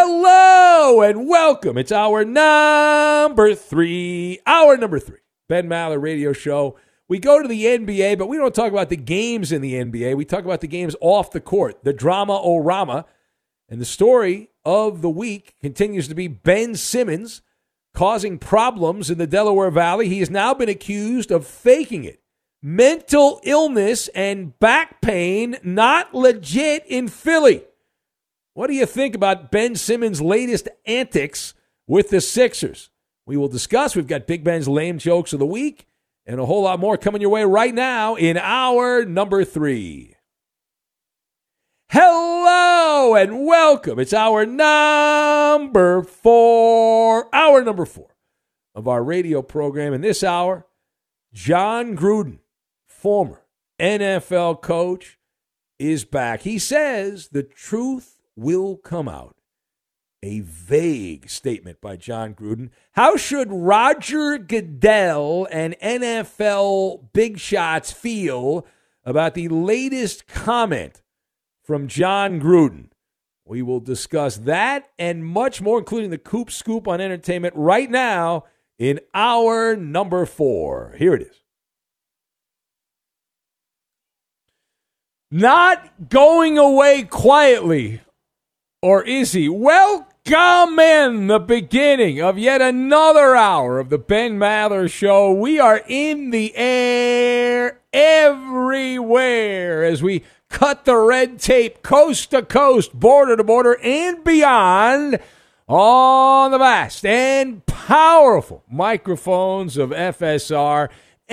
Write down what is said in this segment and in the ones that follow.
Hello and welcome. It's our number three, Ben Maller Radio Show. We go to the NBA, but we don't talk about the games in the NBA. We talk about the games off the court, the drama-o-rama. And the story of the week continues to be Ben Simmons causing problems in the Delaware Valley. He has now been accused of faking it. Mental illness and back pain not legit in Philly. What do you think about Ben Simmons' latest antics with the Sixers? We will discuss. We've got Big Ben's lame jokes of the week and a whole lot more coming your way right now in our number three. Hello and welcome. It's our number four of our radio program. In this hour, Jon Gruden, former NFL coach, is back. He says the truth will come out. A vague statement by Jon Gruden. How should Roger Goodell and NFL big shots feel about the latest comment from Jon Gruden? We will discuss that and much more, including the Coop Scoop on entertainment right now in our number four. Here it is. Not going away quietly. Or is he? Welcome in the beginning of yet another hour of the Ben Maller Show. We are in the air everywhere as we cut the red tape coast to coast, border to border, and beyond on the vast and powerful microphones of FSR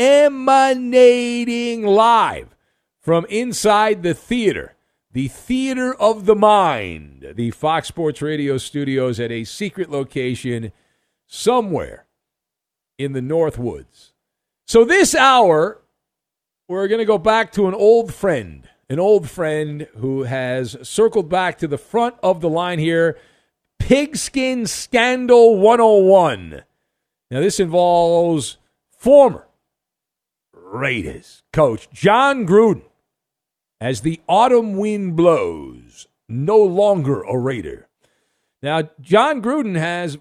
emanating live from inside the theater. The Theater of the Mind, the Fox Sports Radio studios at a secret location somewhere in the North Woods. So this hour, we're going to go back to an old friend who has circled back to the front of the line here, Pigskin Scandal 101. Now this involves former Raiders coach Jon Gruden. As the autumn wind blows, no longer a Raider. Now, Jon Gruden has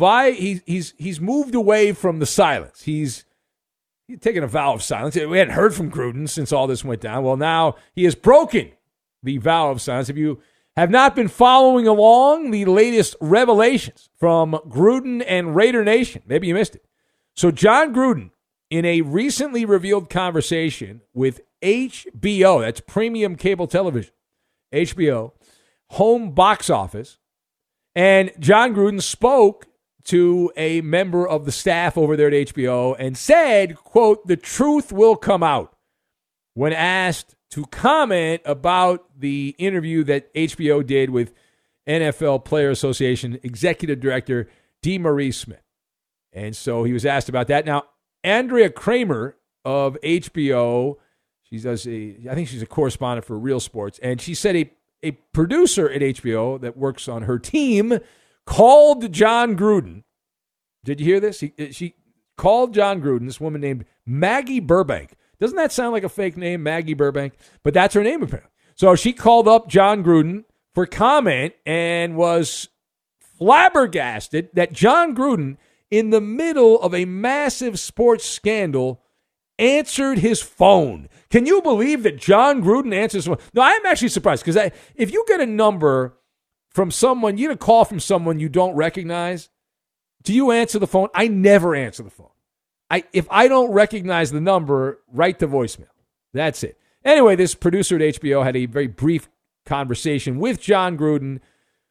he's moved away from the silence. He's taken a vow of silence. We hadn't heard from Gruden since all this went down. Well, now he has broken the vow of silence. If you have not been following along the latest revelations from Gruden and Raider Nation, maybe you missed it. So Jon Gruden, in a recently revealed conversation with HBO, that's premium cable television, HBO, home box office, and Jon Gruden spoke to a member of the staff over there at HBO and said, quote, the truth will come out when asked to comment about the interview that HBO did with NFL Player Association Executive Director DeMaurice Smith. And so he was asked about that. Now, Andrea Kramer of HBO, I think she's a correspondent for Real Sports, and she said a producer at HBO that works on her team called Jon Gruden. Did you hear this? She called Jon Gruden, this woman named Maggie Burbank. Doesn't that sound like a fake name, Maggie Burbank? But that's her name apparently. So she called up Jon Gruden for comment and was flabbergasted that Jon Gruden, in the middle of a massive sports scandal, answered his phone. Can you believe that Jon Gruden answers his phone? No, I'm actually surprised because if you get a number from someone, you get a call from someone you don't recognize, do you answer the phone? I never answer the phone. If I don't recognize the number, write the voicemail. That's it. Anyway, this producer at HBO had a very brief conversation with Jon Gruden,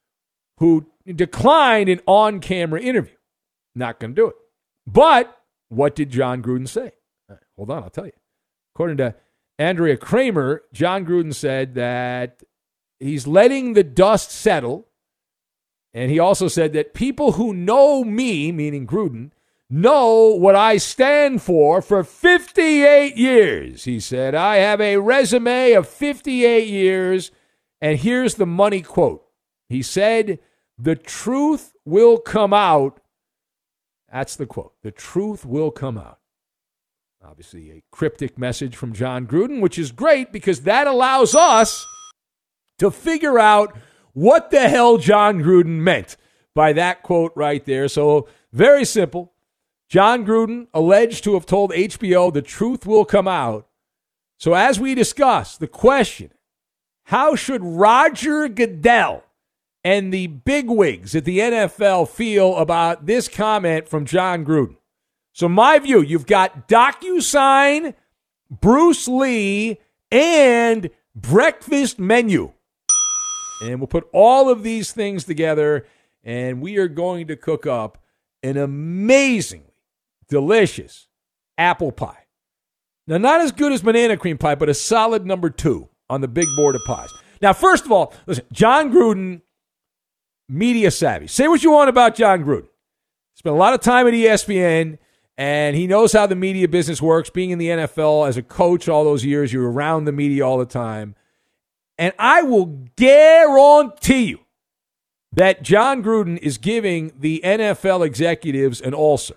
who declined an on-camera interview. Not going to do it. But what did Jon Gruden say? Hold on, I'll tell you. According to Andrea Kramer, Jon Gruden said that he's letting the dust settle. And he also said that people who know me, meaning Gruden, know what I stand for 58 years. He said, I have a resume of 58 years. And here's the money quote. He said, the truth will come out. That's the quote. The truth will come out. Obviously, a cryptic message from Jon Gruden, which is great because that allows us to figure out what the hell John Gruden meant by that quote right there. So very simple. John Gruden alleged to have told HBO the truth will come out. So as we discussed, the question, how should Roger Goodell and the bigwigs at the NFL feel about this comment from John Gruden? So my view, you've got DocuSign, Bruce Lee, and breakfast menu. And we'll put all of these things together, and we are going to cook up an amazingly delicious apple pie. Now, not as good as banana cream pie, but a solid number 2 on the big board of pies. Now, first of all, listen, John Gruden, media savvy. Say what you want about John Gruden. Spent a lot of time at ESPN, and he knows how the media business works. Being in the NFL as a coach all those years, you're around the media all the time. And I will guarantee you that John Gruden is giving the NFL executives an ulcer.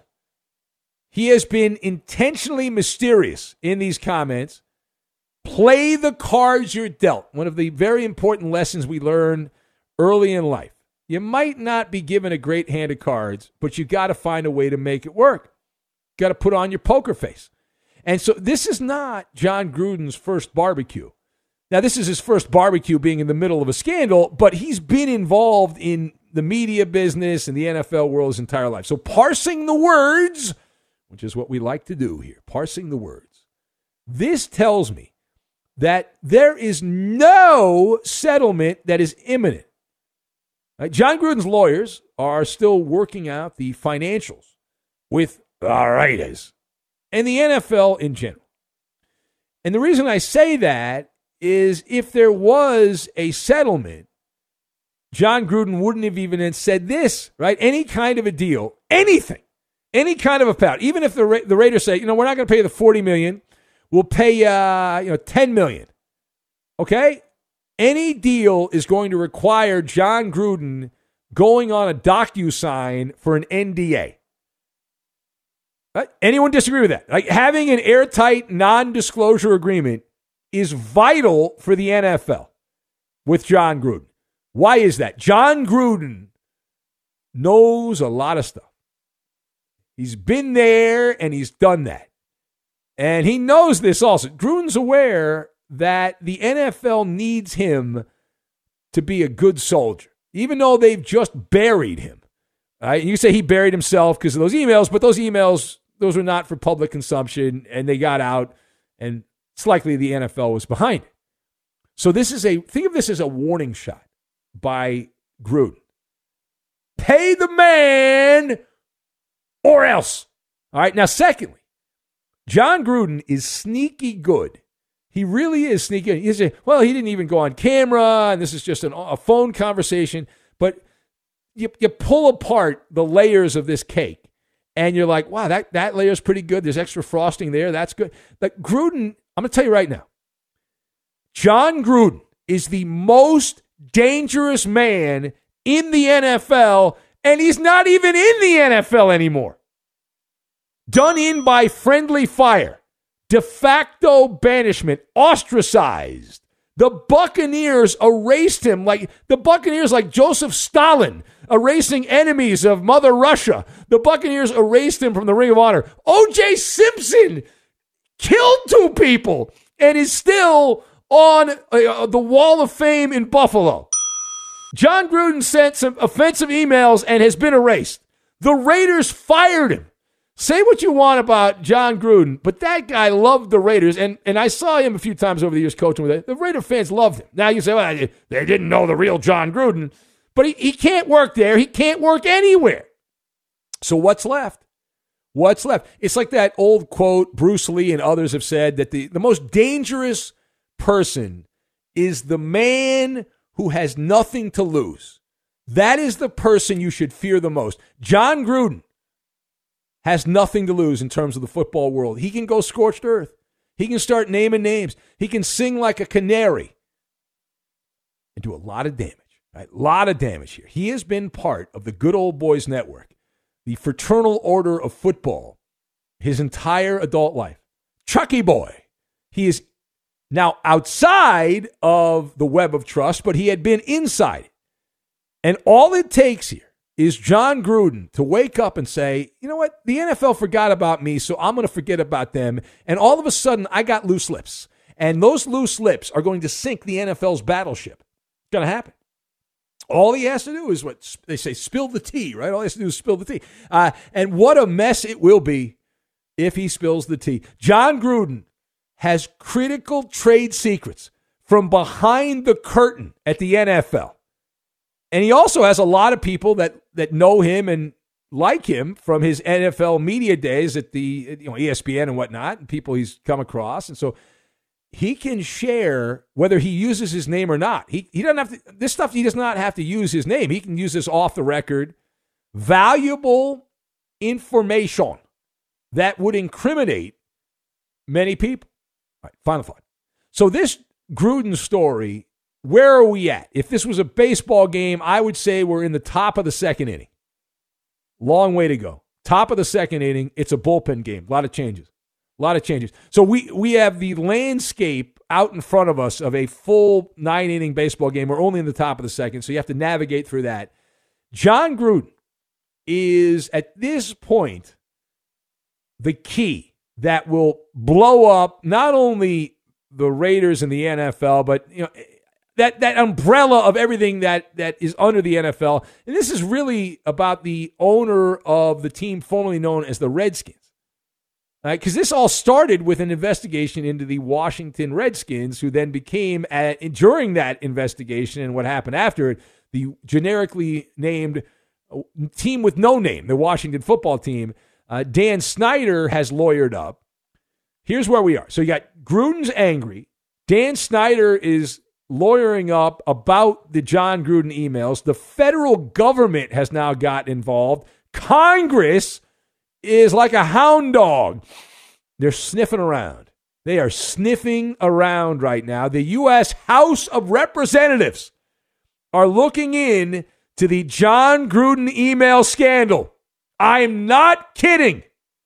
He has been intentionally mysterious in these comments. Play the cards you're dealt. One of the very important lessons we learn early in life. You might not be given a great hand of cards, but you got to find a way to make it work. Got to put on your poker face. And so this is not John Gruden's first barbecue. Now, this is his first barbecue being in the middle of a scandal, but he's been involved in the media business and the NFL world his entire life. So parsing the words, which is what we like to do here, parsing the words. This tells me that there is no settlement that is imminent. John Gruden's lawyers are still working out the financials with the Raiders and the NFL in general. And the reason I say that is if there was a settlement, John Gruden wouldn't have even said this, right? Any kind of a deal, anything, any kind of a payout. Even if the Raiders say, we're not going to pay the $40 million, we'll pay $10 million. Okay? Any deal is going to require John Gruden going on a DocuSign for an NDA. Right? Anyone disagree with that? Like having an airtight non-disclosure agreement is vital for the NFL with John Gruden. Why is that? John Gruden knows a lot of stuff. He's been there and he's done that. And he knows this also. Gruden's aware that the NFL needs him to be a good soldier, even though they've just buried him. Right? You say he buried himself because of those emails, but those emails, those were not for public consumption, and they got out, and it's likely the NFL was behind it. So think of this as a warning shot by Gruden. Pay the man or else. All right, now secondly, John Gruden is sneaky good. He really is sneaky. You say, well, he didn't even go on camera, and this is just a phone conversation. But you pull apart the layers of this cake, and you're like, wow, that layer's pretty good. There's extra frosting there. That's good. Like Gruden, I'm going to tell you right now, John Gruden is the most dangerous man in the NFL, and he's not even in the NFL anymore. Done in by friendly fire. De facto banishment, ostracized. The Buccaneers erased him like Joseph Stalin erasing enemies of Mother Russia. The Buccaneers erased him from the Ring of Honor. O.J. Simpson killed 2 people and is still on the Wall of Fame in Buffalo. John Gruden sent some offensive emails and has been erased. The Raiders fired him. Say what you want about John Gruden, but that guy loved the Raiders, and I saw him a few times over the years coaching with it. The Raider fans loved him. Now you say, well, they didn't know the real John Gruden, but he can't work there. He can't work anywhere. So what's left? What's left? It's like that old quote Bruce Lee and others have said that the most dangerous person is the man who has nothing to lose. That is the person you should fear the most. John Gruden has nothing to lose in terms of the football world. He can go scorched earth. He can start naming names. He can sing like a canary and do a lot of damage. Right? A lot of damage here. He has been part of the Good Old Boys Network, the fraternal order of football, his entire adult life. Chucky boy. He is now outside of the web of trust, but he had been inside. And all it takes here is John Gruden to wake up and say, you know what, the NFL forgot about me, so I'm going to forget about them. And all of a sudden, I got loose lips. And those loose lips are going to sink the NFL's battleship. It's going to happen. All he has to do is what they say, spill the tea, right? All he has to do is spill the tea. And what a mess it will be if he spills the tea. John Gruden has critical trade secrets from behind the curtain at the NFL. And he also has a lot of people that know him and like him from his NFL media days at the ESPN and whatnot, and people he's come across. And so he can share whether he uses his name or not. He doesn't have to, this stuff, he does not have to use his name. He can use this off the record, valuable information that would incriminate many people. All right, final thought. So this Gruden story, where are we at? If this was a baseball game, I would say we're in the top of the second inning. Long way to go. Top of the second inning. It's a bullpen game. A lot of changes. So we have the landscape out in front of us of a full 9-inning baseball game. We're only in the top of the second, so you have to navigate through that. John Gruden is, at this point, the key that will blow up not only the Raiders and the NFL, but that umbrella of everything that is under the NFL. And this is really about the owner of the team formerly known as the Redskins. Because this all started with an investigation into the Washington Redskins, who then became, during that investigation and what happened after it, the generically named team with no name, the Washington football team. Dan Snyder has lawyered up. Here's where we are. So you got Gruden's angry. Dan Snyder is lawyering up about the John Gruden emails. The federal government has now got involved. Congress is like a hound dog. They're sniffing around. They are sniffing around right now. The U.S. House of Representatives are looking in to the John Gruden email scandal. I'm not kidding.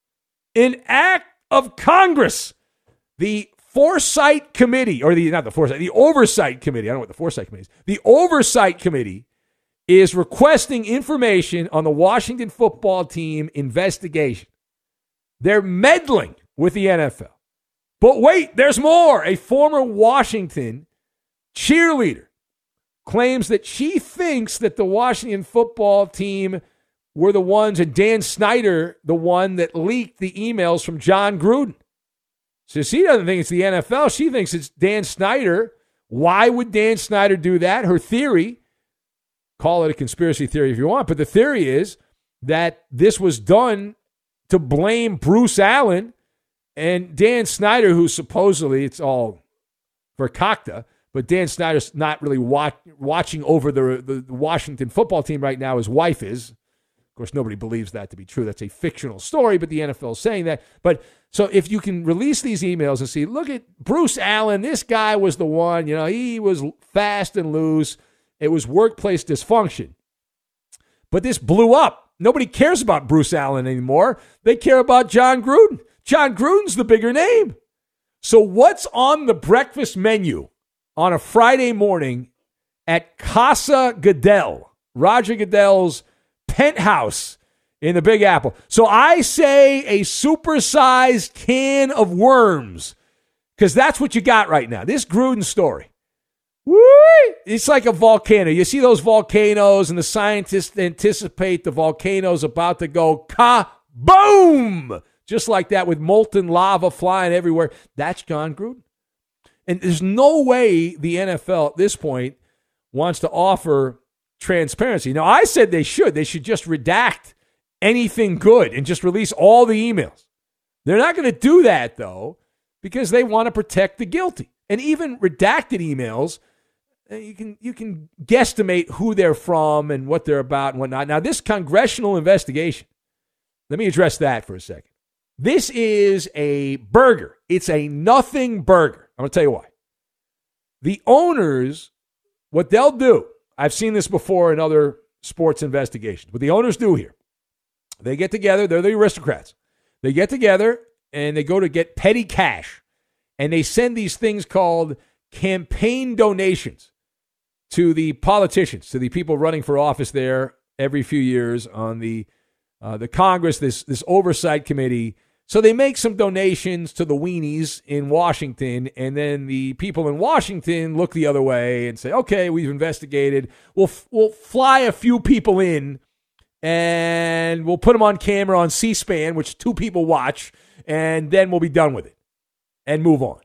An act of Congress. The Foresight Committee, or the Oversight Committee. I don't know what the Foresight Committee is. The Oversight Committee is requesting information on the Washington football team investigation. They're meddling with the NFL. But wait, there's more. A former Washington cheerleader claims that she thinks that the Washington football team were the ones, and Dan Snyder, the one that leaked the emails from John Gruden. So she doesn't think it's the NFL. She thinks it's Dan Snyder. Why would Dan Snyder do that? Her theory, call it a conspiracy theory if you want, but the theory is that this was done to blame Bruce Allen and Dan Snyder, who supposedly, it's all verkakta, but Dan Snyder's not really watching over the Washington football team right now. His wife is. Of course, nobody believes that to be true. That's a fictional story, but the NFL is saying that. But so if you can release these emails and see, look at Bruce Allen, this guy was the one, he was fast and loose. It was workplace dysfunction. But this blew up. Nobody cares about Bruce Allen anymore. They care about John Gruden. John Gruden's the bigger name. So what's on the breakfast menu on a Friday morning at Casa Goodell, Roger Goodell's penthouse in the Big Apple? So I say a supersized can of worms, because that's what you got right now. This Gruden story. Woo! It's like a volcano. You see those volcanoes, and the scientists anticipate the volcano's about to go kaboom! Just like that, with molten lava flying everywhere. That's John Gruden. And there's no way the NFL at this point wants to offer transparency. Now, I said they should. They should just redact anything good and just release all the emails. They're not going to do that, though, because they want to protect the guilty. And even redacted emails, you can guesstimate who they're from and what they're about and whatnot. Now, this congressional investigation, let me address that for a second. This is a burger. It's a nothing burger. I'm going to tell you why. The owners, what they'll do, I've seen this before in other sports investigations. What the owners do here, they get together. They're the aristocrats. They get together and they go to get petty cash. And they send these things called campaign donations to the politicians, to the people running for office there every few years on the Congress, this oversight committee. So they make some donations to the weenies in Washington, and then the people in Washington look the other way and say, okay, we've investigated. We'll fly a few people in, and we'll put them on camera on C-SPAN, which 2 people watch, and then we'll be done with it and move on.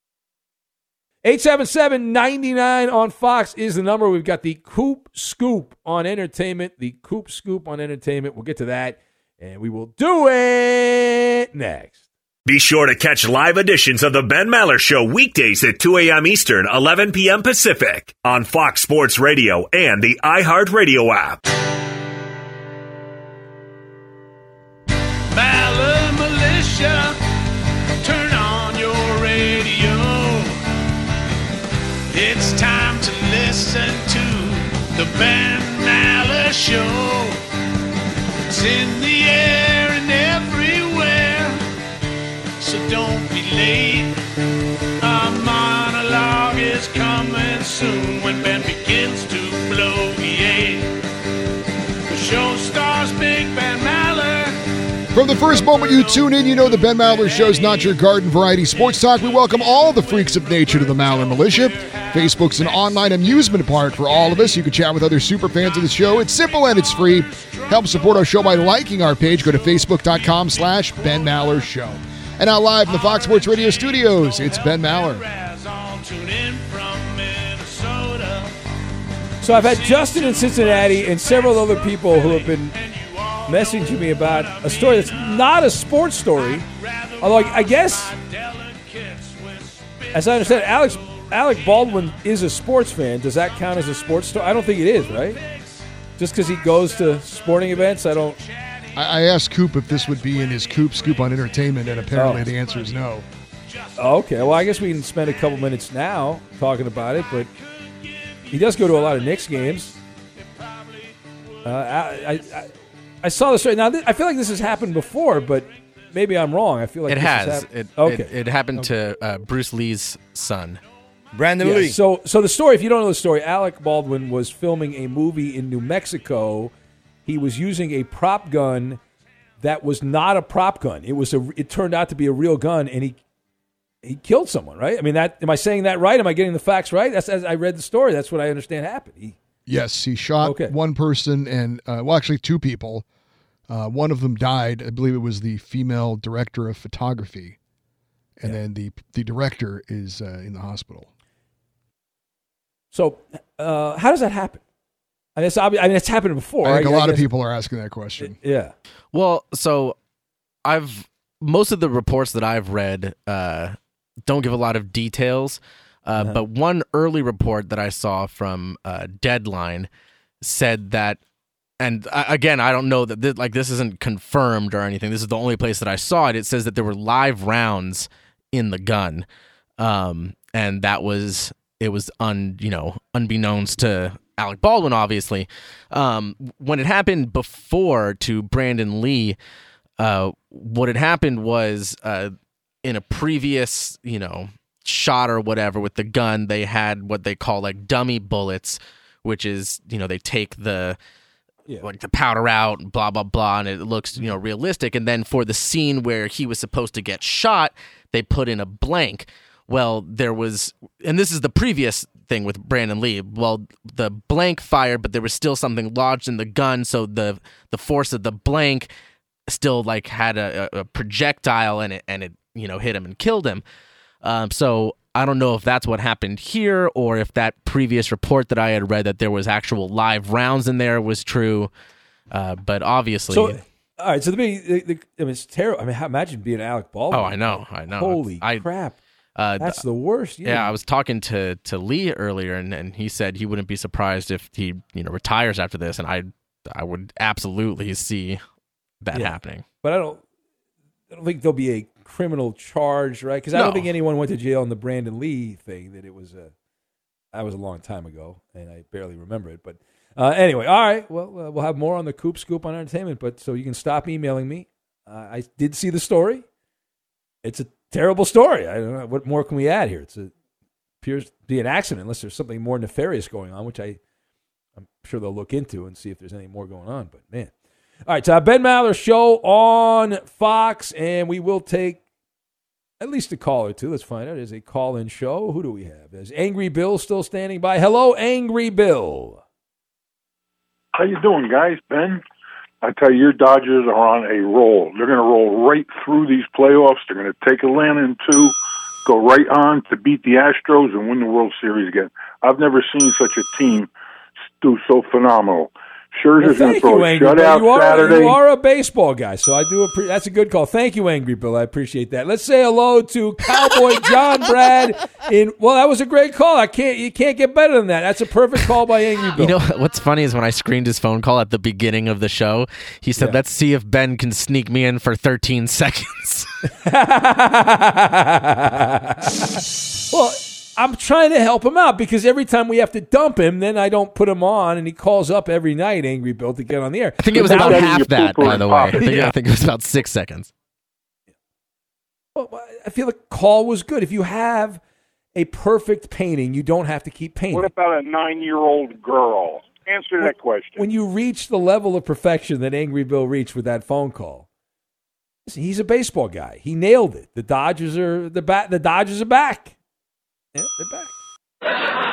877-99 on Fox is the number. We've got the Coop Scoop on entertainment. The Coop Scoop on entertainment. We'll get to that, and we will do it next. Be sure to catch live editions of the Ben Maller Show weekdays at 2 a.m. Eastern, 11 p.m. Pacific on Fox Sports Radio and the iHeartRadio app. Maller Militia, turn on your radio. It's time to listen to the Ben Maller Show. It's in the air and everywhere, so don't be late. Our monologue is coming soon when Ben begins to blow the The show stars Big Ben Maller. From the first moment you tune in, you know the Ben Maller Show's not your garden variety sports talk. We welcome all the freaks of nature to the Maller Militia. Facebook's an online amusement park for all of us. You can chat with other super fans of the show. It's simple and it's free. Help support our show by liking our page. Go to facebook.com/Ben Maller Show. And now live in the Fox Sports Radio studios, it's Ben Maller. So I've had Justin in Cincinnati and several other people who have been messaging me about a story that's not a sports story. Although I guess, as I understand, Alec Baldwin is a sports fan. Does that count as a sports story? I don't think it is, right? Just because he goes to sporting events, I asked Coop if this would be in his Coop Scoop on entertainment, and apparently the answer is no. Okay, well, I guess we can spend a couple minutes now talking about it, but he does go to a lot of Knicks games. I saw the story. Now, I feel like this has happened before, but maybe I'm wrong. I feel like it has. It happened to Bruce Lee's son, Brandon Lee. So the story, if you don't know the story, Alec Baldwin was filming a movie in New Mexico. He was using a prop gun that was not a prop gun. It turned out to be a real gun, and he killed someone, right? I mean, am I saying that right? Am I getting the facts right? That's as I read the story. That's what I understand happened. Yes, he shot one person and, actually 2 people. One of them died. I believe it was the female director of photography. And then the director is in the hospital. So how does that happen? It's happened before. I think a lot of people are asking that question. Yeah. Well, so most of the reports that I've read don't give a lot of details. But one early report that I saw from Deadline said that, and again, I don't know that this isn't confirmed or anything. This is the only place that I saw it. It says that there were live rounds in the gun, and it was unbeknownst to Alec Baldwin, obviously. When it happened before to Brandon Lee, what had happened was in a previous, shot or whatever with the gun, they had what they call like dummy bullets, which is, they take the powder out and blah, blah, blah, and it looks, realistic. And then for the scene where he was supposed to get shot, they put in a blank. Well, there was, and this is the previous thing with Brandon Lee. Well, the blank fired, but there was still something lodged in the gun, so the force of the blank still like had a projectile, and it hit him and killed him. So I don't know if that's what happened here, or if that previous report that I had read that there was actual live rounds in there was true. But obviously, all right. So it's terrible. I mean, imagine being Alec Baldwin. Oh, I know. Holy crap! That's the worst. Yeah, I was talking to Lee earlier, and he said he wouldn't be surprised if he retires after this, and I would absolutely see that happening. But I don't think there'll be a criminal charge, right? Because I don't think anyone went to jail on the Brandon Lee thing. That was a long time ago, and I barely remember it. But anyway, all right. Well, we'll have more on the Coop Scoop on entertainment. But so you can stop emailing me. I did see the story. It's a terrible story. I don't know what more can we add here. It's a appears to be an accident unless there's something more nefarious going on, which I'm sure they'll look into and see if there's any more going on. But, man. All right, so Ben Maller Show on Fox, and we will take at least a call or two. Let's find out. It's a call-in show. Who do we have? Is Angry Bill still standing by? Hello, Angry Bill. How you doing, guys? Ben, I tell you, your Dodgers are on a roll. They're going to roll right through these playoffs. They're going to take Atlanta in 2, go right on to beat the Astros and win the World Series again. I've never seen such a team do so phenomenal. Scherzer's going to throw a shutout Saturday. You are a baseball guy, so I do appreciate. That's a good call. Thank you, Angry Bill. I appreciate that. Let's say hello to Cowboy John Brad. Well, that was a great call. You can't get better than that. That's a perfect call by Angry Bill. You know what's funny is when I screened his phone call at the beginning of the show, he said, "Let's see if Ben can sneak me in for 13 seconds." Well, I'm trying to help him out because every time we have to dump him, then I don't put him on, and he calls up every night, Angry Bill, to get on the air. I think it was about half that, by the way. I think it was about 6 seconds. Well, I feel the call was good. If you have a perfect painting, you don't have to keep painting. What about a 9-year-old girl? Answer that question. When you reach the level of perfection that Angry Bill reached with that phone call, listen, he's a baseball guy. He nailed it. The Dodgers are the Dodgers are back. Yeah, they're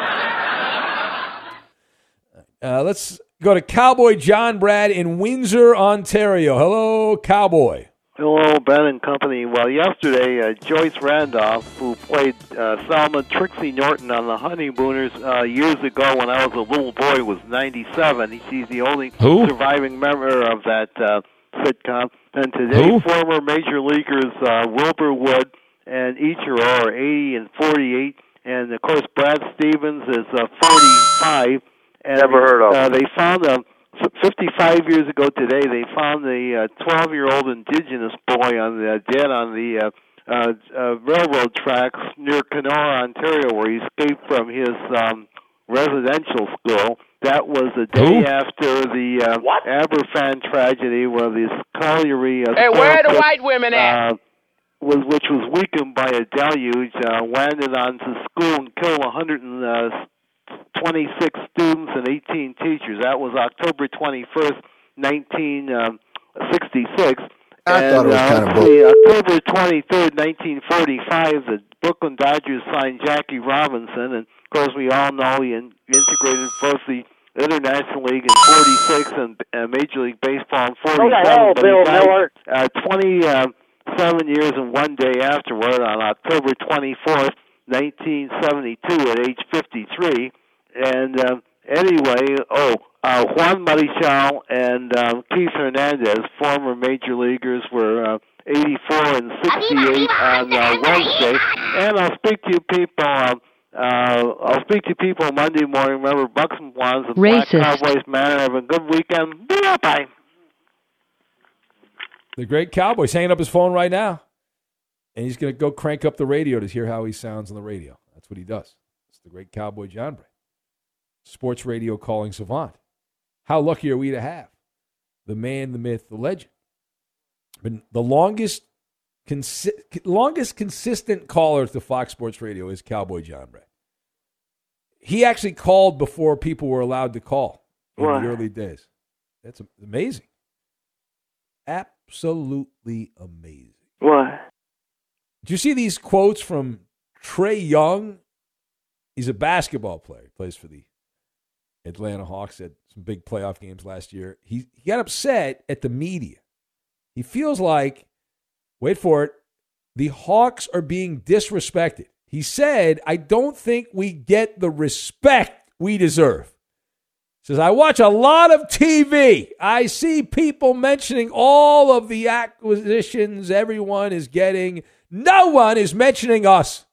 back. Let's go to Cowboy John Brad in Windsor, Ontario. Hello, Cowboy. Hello, Ben and company. Well, yesterday, Joyce Randolph, who played Salma Trixie Norton on The Honeymooners years ago when I was a little boy, was 97. She's the only surviving member of that sitcom. And today, former major leaguers Wilbur Wood and Ichiro are 80 and 48. And, of course, Brad Stevens is 45. And never heard of him. They found 55 years ago today, they found the 12-year-old indigenous boy dead on the railroad tracks near Kenora, Ontario, where he escaped from his residential school. That was the day after the Aberfan tragedy, where this colliery... Hey, where are the white women at? Which was weakened by a deluge, landed onto school and killed 126 students and 18 teachers. That was October 21st, 1966. I thought it was kind of October 23rd, 1945, the Brooklyn Dodgers signed Jackie Robinson, and of course we all know he integrated both the International League in 46 and Major League Baseball in 47. Who the hell, Bill Miller? 27 years and 1 day afterward, on October 24th, 1972, at age 53. And anyway, Juan Marichal and Keith Hernandez, former major leaguers, were 84 and 68 on Wednesday. And I'll speak to you people Monday morning. Remember, Bucks and Blondes and Black Cowboys Manor. Have a good weekend. Bye. The great Cowboy's hanging up his phone right now. And he's going to go crank up the radio to hear how he sounds on the radio. That's what he does. It's the great Cowboy John Brad. Sports radio calling savant. How lucky are we to have the man, the myth, the legend? But the longest consistent caller to Fox Sports Radio is Cowboy John Brad. He actually called before people were allowed to call in the early days. That's amazing. Absolutely amazing. What? Did you see these quotes from Trae Young? He's a basketball player. He plays for the Atlanta Hawks at some big playoff games last year. He got upset at the media. He feels like, wait for it, the Hawks are being disrespected. He said, I don't think we get the respect we deserve. He says, I watch a lot of TV. I see people mentioning all of the acquisitions everyone is getting. No one is mentioning us.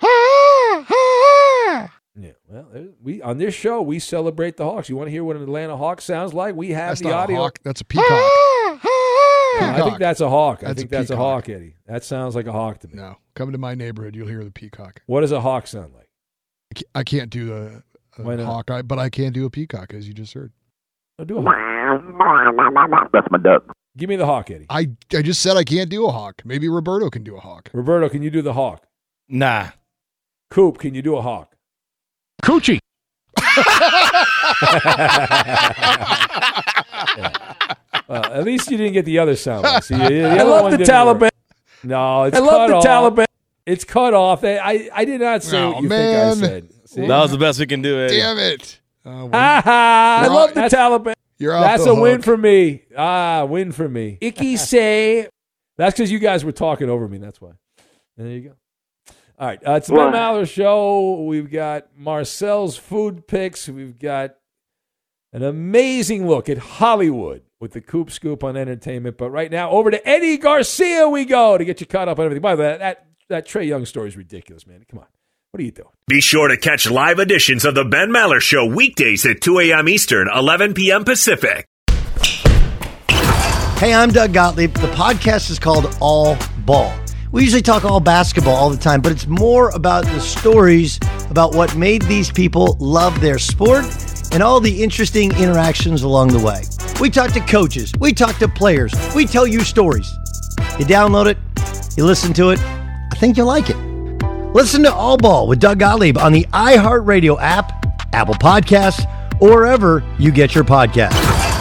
Yeah, well, we on this show, we celebrate the Hawks. You want to hear what an Atlanta Hawk sounds like? We have That's the not audio. A hawk. That's a peacock. I think that's a hawk. I think that's a hawk, Eddie. That sounds like a hawk to me. No, come to my neighborhood, you'll hear the peacock. What does a hawk sound like? I can't do the hawk, but I can do a peacock, as you just heard. Oh, do a hawk. That's my duck. Give me the hawk, Eddie. I just said I can't do a hawk. Maybe Roberto can do a hawk. Roberto, can you do the hawk? Nah. Coop, can you do a hawk? Coochie. Well, at least you didn't get the other sound. See, I love the Taliban. Work. No, it's cut off. Taliban. It's cut off. I did not say what you think I said. See? That was the best we can do, Eddie. Damn it. I love the Taliban. That's a win for me. Win for me. Icky say. That's because you guys were talking over me. That's why. There you go. All right. It's the Ben Maller Show. We've got Marcel's food picks. We've got an amazing look at Hollywood with the Coop Scoop on entertainment. But right now, over to Eddie Garcia we go to get you caught up on everything. By the way, that Trae Young story is ridiculous, man. Come on. What are you doing? Be sure to catch live editions of the Ben Maller Show weekdays at 2 a.m. Eastern, 11 p.m. Pacific. Hey, I'm Doug Gottlieb. The podcast is called All Ball. We usually talk all basketball all the time, but it's more about the stories about what made these people love their sport and all the interesting interactions along the way. We talk to coaches. We talk to players. We tell you stories. You download it. You listen to it. I think you'll like it. Listen to All Ball with Doug Gottlieb on the iHeartRadio app, Apple Podcasts, or wherever you get your podcasts.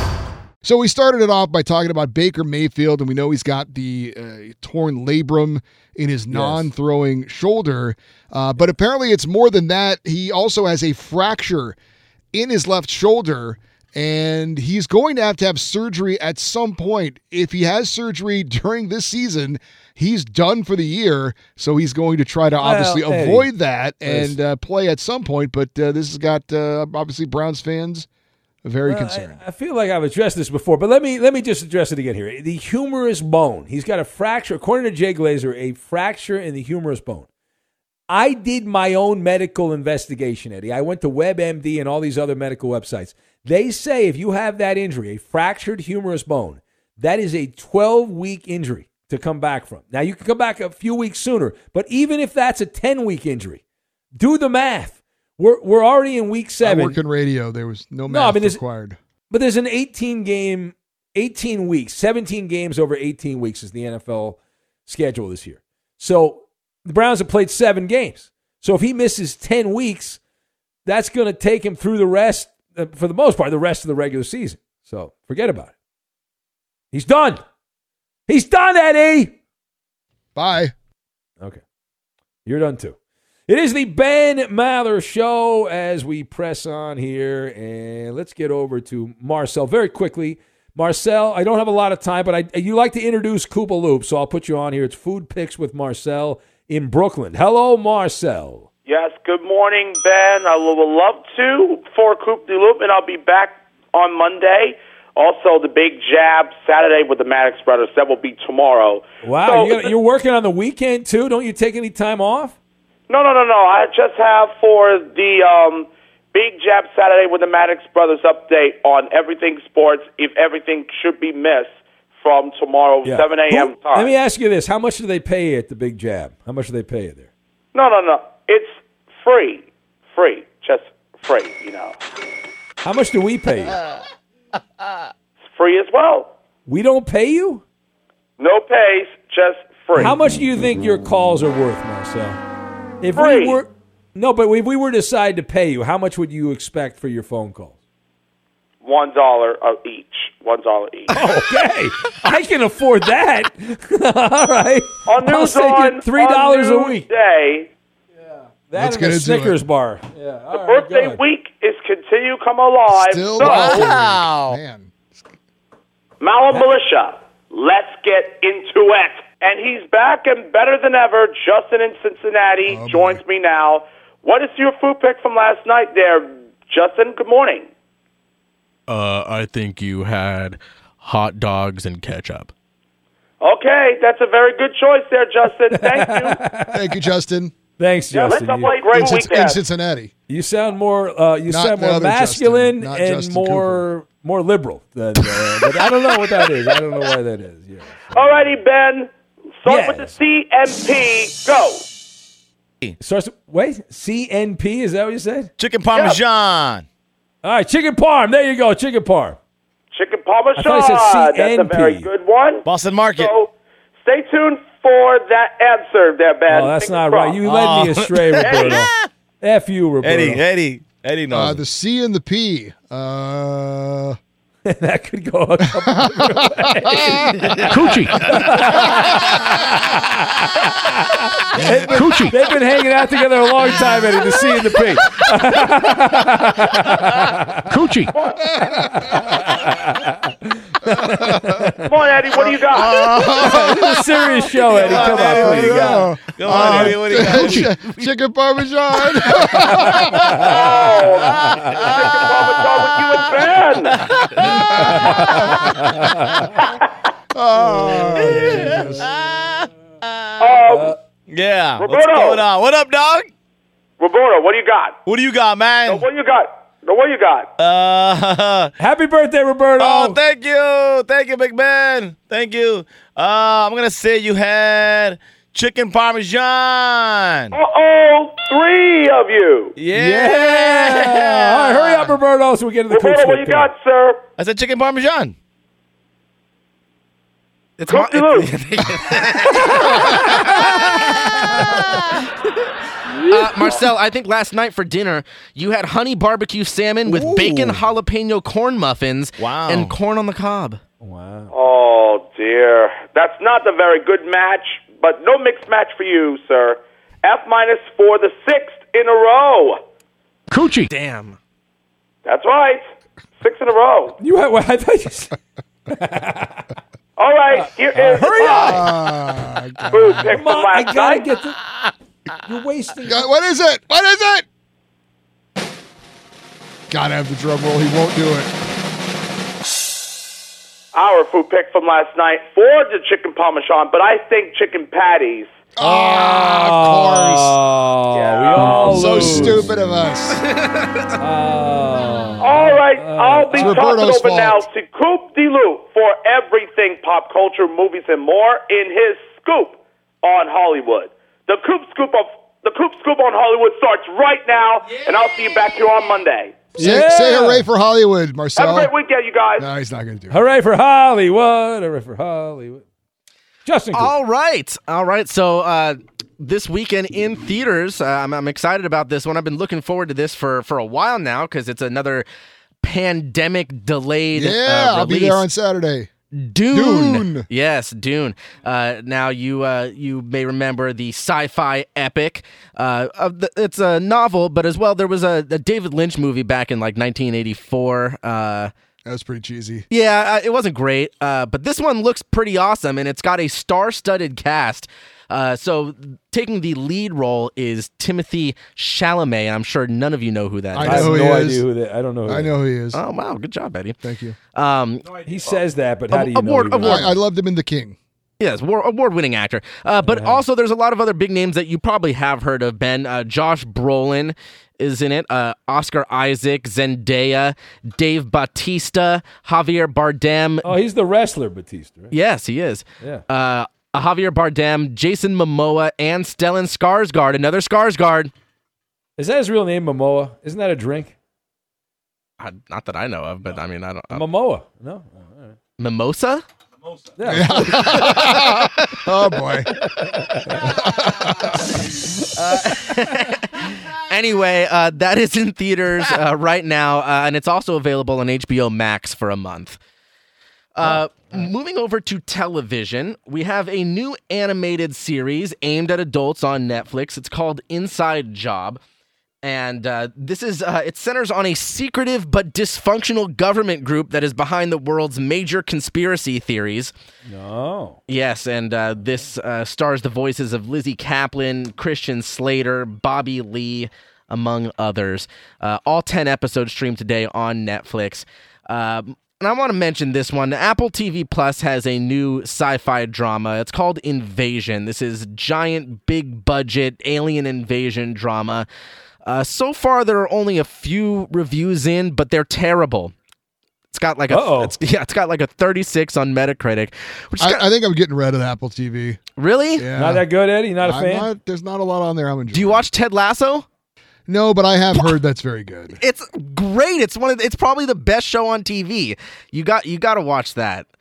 So we started it off by talking about Baker Mayfield, and we know he's got the torn labrum in his non-throwing shoulder. But apparently it's more than that. He also has a fracture in his left shoulder, and he's going to have surgery at some point. If he has surgery during this season, he's done for the year, so he's going to try to obviously avoid that and play at some point. But this has got, obviously, Browns fans very concerned. I feel like I've addressed this before, but let me just address it again here. The humerus bone. He's got a fracture, according to Jay Glazer, a fracture in the humerus bone. I did my own medical investigation, Eddie. I went to WebMD and all these other medical websites. They say if you have that injury, a fractured humerus bone, that is a 12-week injury to come back from. Now, you can come back a few weeks sooner, but even if that's a 10-week injury, do the math. We're already in week 7. I work in radio. There was no math required. But there's an 18 weeks, 17 games over 18 weeks is the NFL schedule this year. So the Browns have played 7 games. So if he misses 10 weeks, that's going to take him through the rest, for the most part, the rest of the regular season. So forget about it. He's done. He's done, Eddie. Bye. Okay. You're done too. It is the Ben Maller Show as we press on here, and let's get over to Marcel very quickly. Marcel, I don't have a lot of time, but you like to introduce Koopa Loop, so I'll put you on here. It's Food Picks with Marcel in Brooklyn. Hello, Marcel. Yes, good morning, Ben. I would love to for Koopa Loop, and I'll be back on Monday. Also, the Big Jab Saturday with the Maddox Brothers. That will be tomorrow. Wow, you're working on the weekend, too? Don't you take any time off? No. I just have for the Big Jab Saturday with the Maddox Brothers update on everything sports, if everything should be missed from tomorrow, 7 a.m. time. Let me ask you this. How much do they pay you at the Big Jab? How much do they pay you there? No. It's free. Just free, you know. How much do we pay you? It's free as well. We don't pay you? No pays, just free. How much do you think your calls are worth, Marcel? If free. we were to decide to pay you, how much would you expect for your phone calls? $1 each. $1 each. Okay, I can afford that. All right. I'll take $3 a week. Day. Yeah, that and a Snickers bar. Yeah. The birthday week is continue come alive. Still wow. Man. Maller Militia, let's get into it. And he's back and better than ever. Justin in Cincinnati joins me now. What is your food pick from last night there, Justin? Good morning. I think you had hot dogs and ketchup. Okay, that's a very good choice there, Justin. Thank you. Thank you, Justin. Thanks, Justin. Let's play great weekend. In Cincinnati. You sound more masculine and more liberal than but I don't know what that is. I don't know why that is. Yeah. All righty, Ben. Start with the CNP. Go. CNP, is that what you said? Chicken Parmesan. Yep. All right, chicken parm. There you go, chicken parm. Chicken Parmesan. I thought I said CNP. That's a very good one. Boston Market. So stay tuned for that answer there, Ben. Oh, that's not right. You led me astray with it. F you, Roberto. Eddie knows. The C and the P. That could go a couple different ways. Coochie. Coochie. They've been hanging out together a long time, Eddie, the C and the P. Coochie. Come on, Eddie, what do you got? It's a serious show, Eddie. Come on, what do you got? Come on, Eddie. What do you got? Chicken Parmesan. Chicken Parmesan with you and Ben. Jesus. Yeah. Roberto. What's going on? What up, dog? Roberto, what do you got? What do you got, man? What do you got? What you got? Happy birthday, Roberto. Oh, thank you. Thank you, Big Ben. Thank you. I'm going to say you had chicken parmesan. Uh-oh, 3 of you. Yeah. All right, hurry up, Roberto, so we get to the Roberto, coach. what you got, sir? I said chicken parmesan. It's Marcel, I think last night for dinner, you had honey barbecue salmon with bacon jalapeno corn muffins and corn on the cob. Wow. Oh, dear. That's not a very good match, but no mixed match for you, sir. F- for the 6th in a row. Coochie. Damn. That's right. 6 in a row. You had, I thought you said... All right, here is hurry up! food pick from last I gotta night. get the... You're wasting... What is it? What is it? Gotta have the drum roll. He won't do it. Our food pick from last night for the chicken parmesan, but I think chicken patties. Of course. Yeah, we all So lose. stupid of us. All right, I'll be It's talking Roberto's over now fault. to Coop DeLu for everything pop culture, movies, and more in his scoop on Hollywood. The Coop Scoop on Hollywood starts right now, and I'll see you back here on Monday. Say hooray for Hollywood, Marcel. Have a great weekend, you guys. No, he's not going to do it. Hooray for Hollywood. Hooray for Hollywood. Justin. All right. So this weekend in theaters, I'm excited about this one. I've been looking forward to this for a while now because it's another pandemic delayed Yeah, I'll be release. there on Saturday. Dune. Yes, Dune. Now you may remember the sci-fi epic. It's a novel, but as well there was a David Lynch movie back in like 1984. That was pretty cheesy. Yeah, it wasn't great, but this one looks pretty awesome, and it's got a star-studded cast. So taking the lead role is Timothy Chalamet, and I'm sure none of you know who that is. I have no idea who that. I don't know who that is. I know who he is. Oh, wow. Good job, Eddie. Thank you. He says that, but how do you know? I loved him in The King. Yes, award-winning actor. But also there's a lot of other big names that you probably have heard of, Ben. Josh Brolin is in it. Oscar Isaac, Zendaya, Dave Bautista, Javier Bardem. Oh, he's the wrestler, Batista, right? Yes, he is. Yeah. Javier Bardem, Jason Momoa, and Stellan Skarsgård. Another Skarsgård. Is that his real name, Momoa? Isn't that a drink? Not that I know of, but I mean, I don't. Momoa. No. Oh, all right. Mimosa? Yeah. Oh, boy. Anyway, that is in theaters right now, and it's also available on HBO Max for a month. Moving over to television, we have a new animated series aimed at adults on Netflix. It's called Inside Job. And this is it centers on a secretive but dysfunctional government group that is behind the world's major conspiracy theories. No. Yes, and this stars the voices of Lizzie Kaplan, Christian Slater, Bobby Lee, among others. All 10 episodes streamed today on Netflix. And I want to mention this one. Apple TV Plus has a new sci-fi drama. It's called Invasion. This is giant, big-budget alien invasion drama. So far, there are only a few reviews in, but they're terrible. It's got like it's got like a 36 on Metacritic. I think I'm getting rid of Apple TV. Really? Yeah. Not that good, Eddie? Not a fan? There's not a lot on there I'm enjoying. Do you watch Ted Lasso? No, but I have heard that's very good. It's great. It's probably the best show on TV. You got to watch that.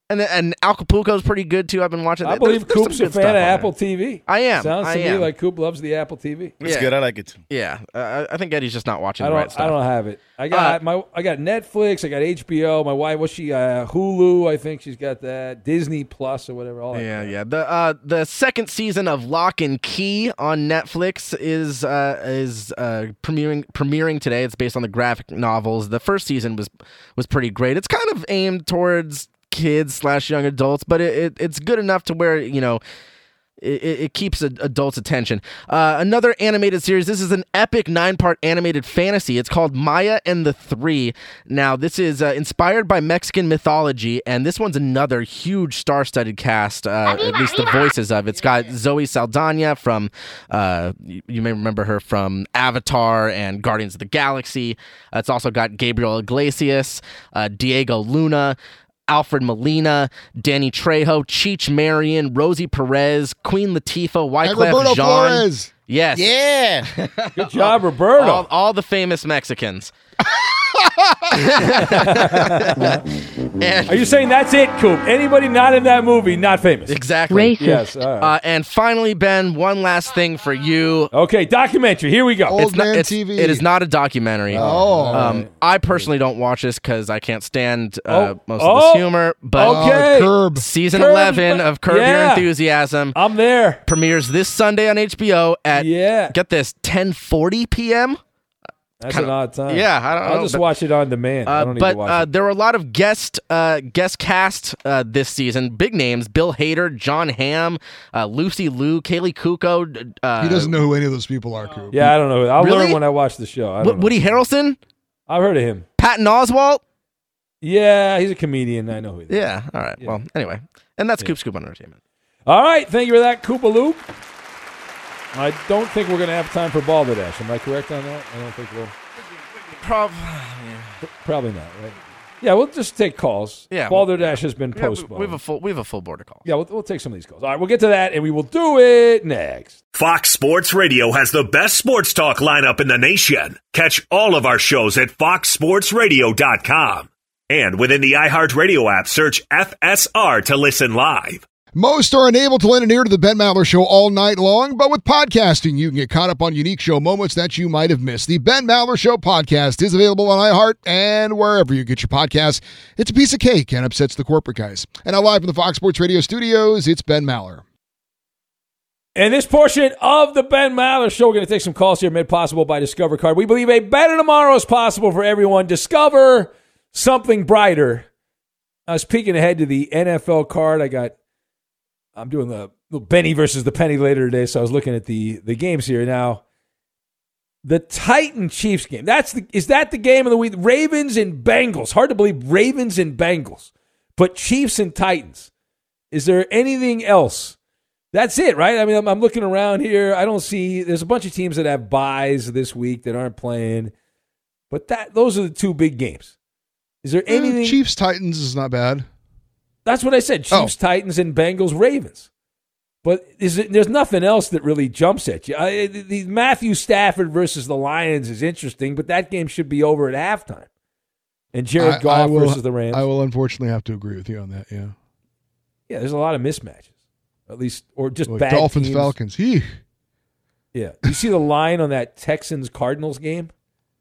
And Acapulco's pretty good too. I've been watching. I believe There's Coop's some a good fan stuff of on there. Apple TV. I am. Sounds I to me am. like Coop loves the Apple TV. It's good. I like it too. Yeah, I think Eddie's just not watching I the don't. right stuff. I don't have it. I got I got Netflix. I got HBO. My wife, what's she? Hulu. I think she's got that. Disney Plus or whatever. All that crap. The second season of Lock and Key on Netflix is premiering today. It's based on the graphic novels. The first season was pretty great. It's kind of aimed towards kids / young adults, but it's good enough to where it keeps adults' attention. Another animated series. This is an epic 9-part animated fantasy. It's called Maya and the Three. Now, this is inspired by Mexican mythology, and this one's another huge star-studded cast, at least the voices of. It's got Zoe Saldana from, you may remember her from Avatar and Guardians of the Galaxy. It's also got Gabriel Iglesias, Diego Luna, Alfred Molina, Danny Trejo, Cheech Marion, Rosie Perez, Queen Latifah, Wyclef Roberto Jean. Flores. Yes. Yeah. Good job, Roberto. All the famous Mexicans. Are you saying that's it, Coop? Anybody not in that movie, not famous? Exactly. Racist. Yes. All right. And finally, Ben, one last thing for you. Okay, documentary. Here we go. Old man It's- TV. It is not a documentary. Oh. I personally don't watch this because I can't stand most of Oh. this humor. But Okay. Curb. season Curb, 11 of Curb Your yeah. Enthusiasm I'm there. premieres this Sunday on HBO at, get this, 10:40 p.m.? That's Kinda- an odd time. Yeah, I don't know, I'll just but- watch it on demand. I don't need to watch it. there were a lot of guest cast this season. Big names: Bill Hader, John Hamm, Lucy Liu, Kaylee Kuko. He doesn't know who any of those people are, Coop. Yeah, I don't know. I'll Really? learn when I watch the show. I don't know. Woody Harrelson, I've heard of him. Patton Oswalt. Yeah, he's a comedian. I know who he is. Yeah. All right. Well, anyway, and that's Coop Scoop on Entertainment. All right. Thank you for that, Koopa Loop. I don't think we're going to have time for Balderdash. Am I correct on that? I don't think we'll. Probably not, right? Yeah, we'll just take calls. Yeah, Balderdash has been Yeah, postponed. we have a full board of calls. Yeah, we'll take some of these calls. All right, we'll get to that, and we will do it next. Fox Sports Radio has the best sports talk lineup in the nation. Catch all of our shows at foxsportsradio.com. And within the iHeartRadio app, search FSR to listen live. Most are unable to lend an ear to the Ben Maller Show all night long, but with podcasting, you can get caught up on unique show moments that you might have missed. The Ben Maller Show podcast is available on iHeart and wherever you get your podcasts. It's a piece of cake and upsets the corporate guys. And now live from the Fox Sports Radio studios, it's Ben Maller. In this portion of the Ben Maller Show, we're going to take some calls here made possible by Discover Card. We believe a better tomorrow is possible for everyone. Discover something brighter. I was peeking ahead to the NFL card. I'm doing the little Benny versus the Penny later today, so I was looking at the games here. Now, the Titan-Chiefs game. Is that the game of the week? Ravens and Bengals. Hard to believe Ravens and Bengals. But Chiefs and Titans. Is there anything else? That's it, right? I mean, I'm looking around here. I don't see – there's a bunch of teams that have byes this week that aren't playing. But those are the two big games. Is there anything – Chiefs-Titans is not bad. That's what I said. Chiefs, Titans, and Bengals, Ravens. But there's nothing else that really jumps at you. The Matthew Stafford versus the Lions is interesting, but that game should be over at halftime. And Jared Goff versus the Rams. I will unfortunately have to agree with you on that, yeah. Yeah, there's a lot of mismatches. At least, or just like bad Dolphins, teams. Falcons. Yeah. You see the line on that Texans-Cardinals game?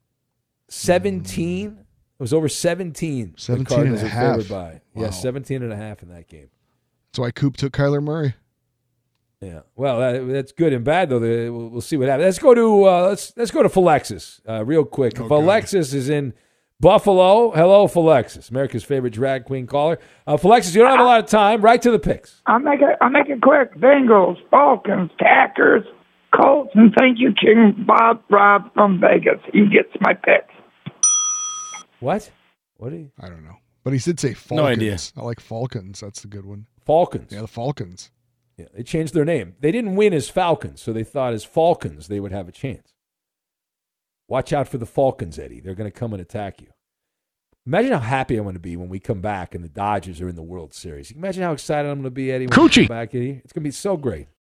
17? It was over 17. 17 the Cardinals and a were half. favored by. Wow. Yeah, 17 and a half in that game. That's why Coop took Kyler Murray. Yeah, well, that's good and bad though. We'll see what happens. Let's go to Philexis real quick. Philexis is in Buffalo. Hello, Philexis, America's favorite drag queen caller. Philexis, you don't have a lot of time. Right to the picks. I'll make it quick. Bengals, Falcons, Packers, Colts, and thank you, King Bob Rob from Vegas. He gets my picks. What? What do you? I don't know, but he did say Falcons. No idea. I like Falcons. That's the good one. Falcons. Yeah, the Falcons. Yeah, they changed their name. They didn't win as Falcons, so they thought as Falcons they would have a chance. Watch out for the Falcons, Eddie. They're going to come and attack you. Imagine how happy I'm going to be when we come back and the Dodgers are in the World Series. Imagine how excited I'm going to be, Eddie, when we come back, Eddie. It's going to be so great.